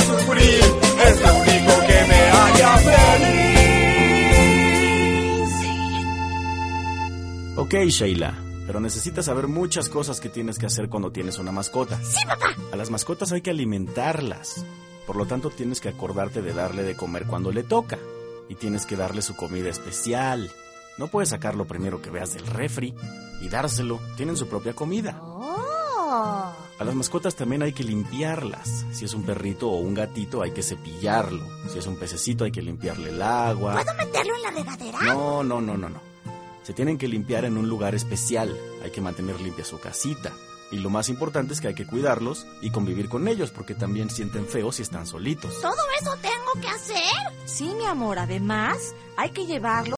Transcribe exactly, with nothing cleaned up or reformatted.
sufrir, es lo único que me haría feliz. Ok, Sheila, pero necesitas saber muchas cosas que tienes que hacer cuando tienes una mascota. Sí, papá. A las mascotas hay que alimentarlas. Por lo tanto, tienes que acordarte de darle de comer cuando le toca. Y tienes que darle su comida especial. No puedes sacar lo primero que veas del refri y dárselo. Tienen su propia comida. Oh. A las mascotas también hay que limpiarlas. Si es un perrito o un gatito, hay que cepillarlo. Si es un pececito, hay que limpiarle el agua. ¿Puedo meterlo en la regadera? No, no, no, no, no. Se tienen que limpiar en un lugar especial. Hay que mantener limpia su casita. Y lo más importante es que hay que cuidarlos y convivir con ellos, porque también sienten feo si están solitos. ¿Todo eso tengo que hacer? Sí, mi amor, además hay que llevarlo